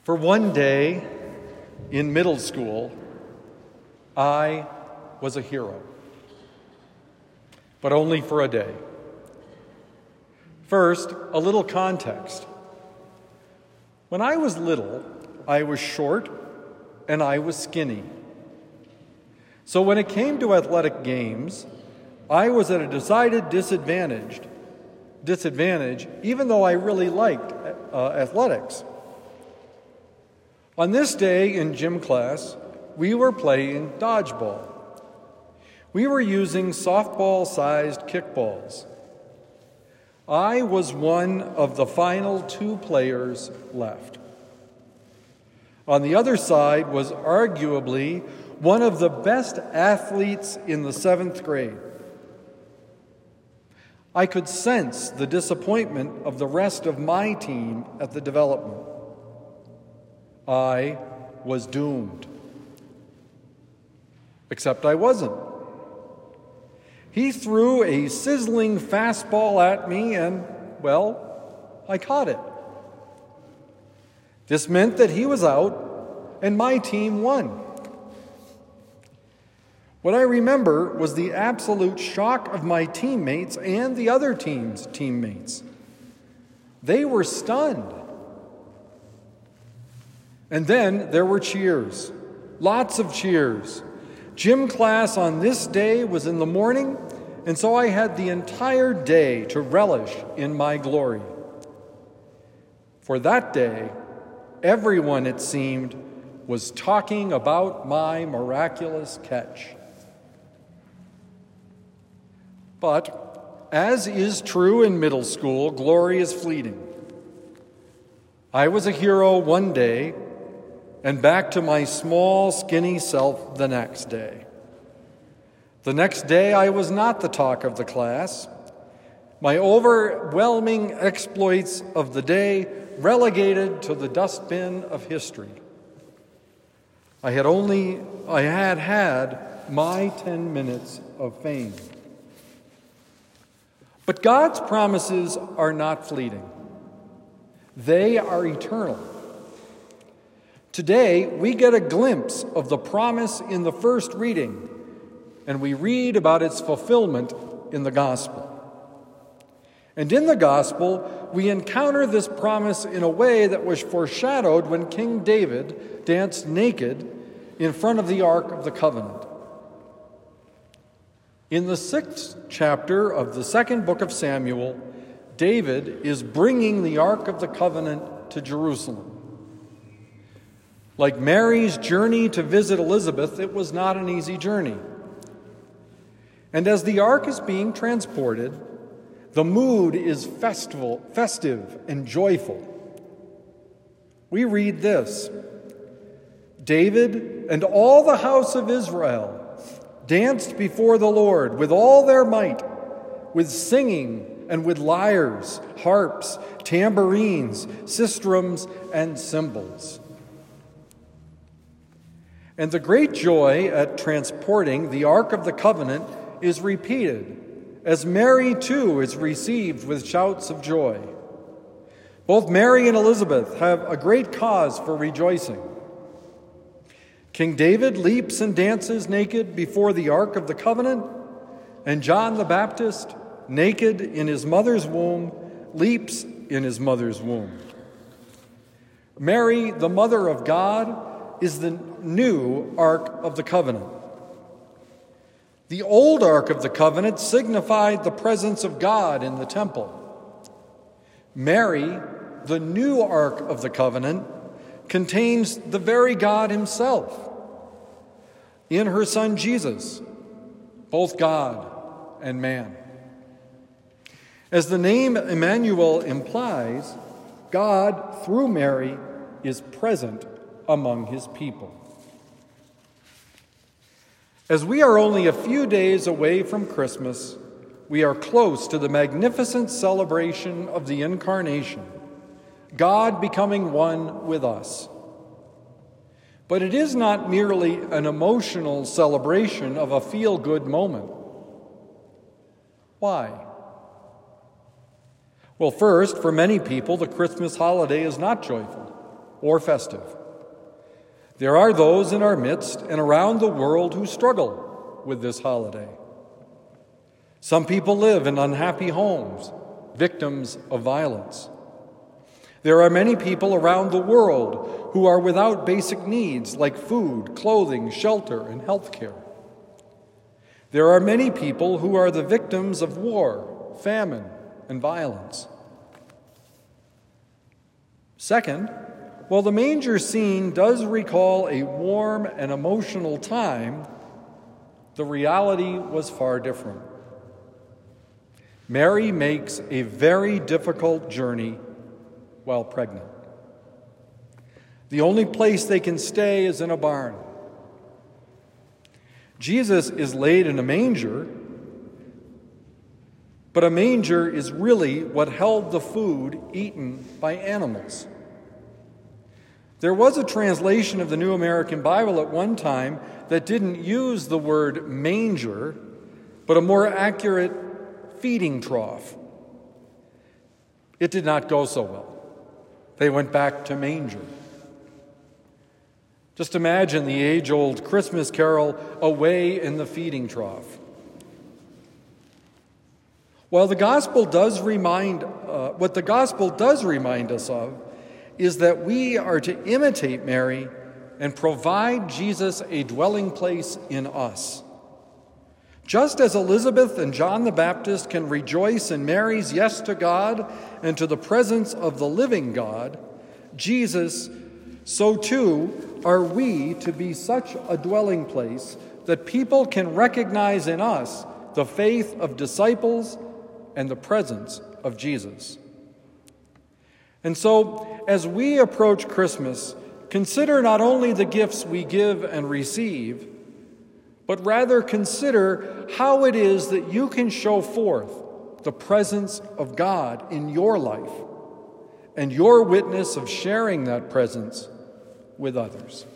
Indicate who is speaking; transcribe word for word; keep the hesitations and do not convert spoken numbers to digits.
Speaker 1: For one day in middle school, I was a hero, but only for a day. First, a little context. When I was little, I was short and I was skinny. So when it came to athletic games, I was at a decided disadvantage, disadvantage even though I really liked uh, athletics. On this day in gym class, we were playing dodgeball. We were using softball-sized kickballs. I was one of the final two players left. On the other side was arguably one of the best athletes in the seventh grade. I could sense the disappointment of the rest of my team at the development. I was doomed. Except I wasn't. He threw a sizzling fastball at me and, well, I caught it. This meant that he was out and my team won. What I remember was the absolute shock of my teammates and the other team's teammates. They were stunned. And then there were cheers, lots of cheers. Gym class on this day was in the morning, and so I had the entire day to relish in my glory. For that day, everyone, it seemed, was talking about my miraculous catch. But, as is true in middle school, glory is fleeting. I was a hero one day, and back to my small, skinny self the next day. The next day, I was not the talk of the class. My overwhelming exploits of the day relegated to the dustbin of history. I had only, I had had my ten minutes of fame. But God's promises are not fleeting. They are eternal. Today, we get a glimpse of the promise in the first reading, and we read about its fulfillment in the gospel. And in the gospel, we encounter this promise in a way that was foreshadowed when King David danced naked in front of the Ark of the Covenant. In the sixth chapter of the second book of Samuel, David is bringing the Ark of the Covenant to Jerusalem. Like Mary's journey to visit Elizabeth, it was not an easy journey. And as the ark is being transported, the mood is festival, festive and joyful. We read this: David and all the house of Israel danced before the Lord with all their might, with singing and with lyres, harps, tambourines, sistrums, and cymbals. And the great joy at transporting the Ark of the Covenant is repeated, as Mary too is received with shouts of joy. Both Mary and Elizabeth have a great cause for rejoicing. King David leaps and dances naked before the Ark of the Covenant, and John the Baptist, naked in his mother's womb, leaps in his mother's womb. Mary, the mother of God, is the new Ark of the Covenant. The old Ark of the Covenant signified the presence of God in the temple. Mary, the new Ark of the Covenant, contains the very God himself in her Son Jesus, both God and man. As the name Emmanuel implies, God, through Mary, is present among his people. As we are only a few days away from Christmas, we are close to the magnificent celebration of the Incarnation, God becoming one with us. But it is not merely an emotional celebration of a feel-good moment. Why? Well, first, for many people, the Christmas holiday is not joyful. or festive. There are those in our midst and around the world who struggle with this holiday. Some people live in unhappy homes, victims of violence. There are many people around the world who are without basic needs like food, clothing, shelter, and health care. There are many people who are the victims of war, famine, and violence. Second, while the manger scene does recall a warm and emotional time, the reality was far different. Mary makes a very difficult journey while pregnant. The only place they can stay is in a barn. Jesus is laid in a manger, but a manger is really what held the food eaten by animals. There was a translation of the New American Bible at one time that didn't use the word manger, but a more accurate feeding trough. It did not go so well. They went back to manger. Just imagine the age-old Christmas carol, "Away in the Feeding Trough." While the gospel does remind, uh, what the gospel does remind us of is that we are to imitate Mary and provide Jesus a dwelling place in us. Just as Elizabeth and John the Baptist can rejoice in Mary's yes to God and to the presence of the living God, Jesus, so too are we to be such a dwelling place that people can recognize in us the faith of disciples and the presence of Jesus. And so, as we approach Christmas, consider not only the gifts we give and receive, but rather consider how it is that you can show forth the presence of God in your life and your witness of sharing that presence with others.